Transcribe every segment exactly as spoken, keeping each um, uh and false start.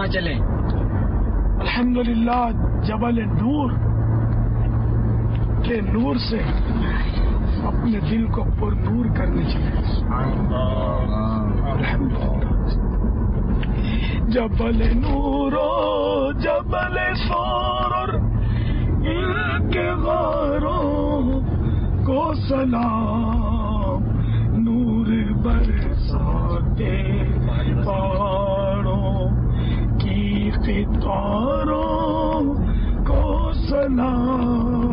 چلیں؟ الحمدللہ جبل نور کے نور سے اپنے دل کو پر نور کرنے چاہیے. الحمدللہ جبل نور و جبل سور اور ان کے غاروں کو سلام، نور برساتے پہاڑوں کی قطاروں کو سلام.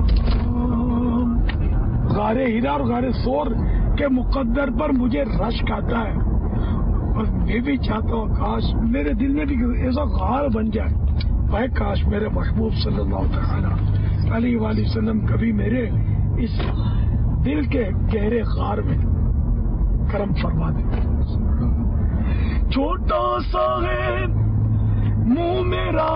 غار ہیرا اور غار سور کے مقدر پر مجھے رشک آتا ہے، اور میں بھی چاہتا ہوں کاش میرے دل میں بھی ایسا غار بن جائے. بھائی کاش میرے محبوب صلی اللہ تعالی علیہ وآلہ وسلم کبھی میرے اس دل کے گہرے غار میں کرم فرما دے. چھوٹا سا ہے منہ میرا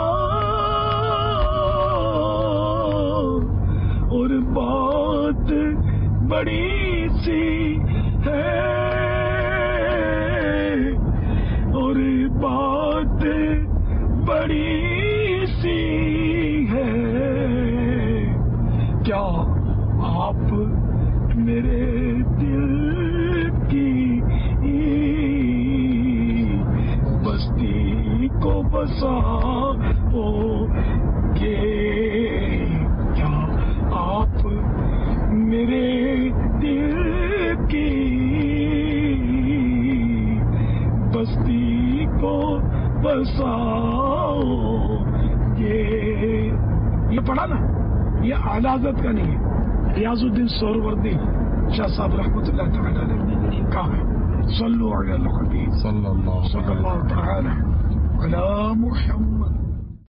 اور بات بڑی سی ہے، اور بات بڑی سی ہے. کیا آپ میرے دل کی بستی کو بساؤ گے؟ کیا آپ میرے دل کی بستی کو بساؤ گے؟ یہ پڑھا نا، یہ اعلی حضرت کا نہیں ہے، ریاض الدین سہروردی شاہ صاحب رحمۃ اللہ تعالی علیہ کا ہے. صلو علی الحبیب صلی اللہ تعالی علی محمد.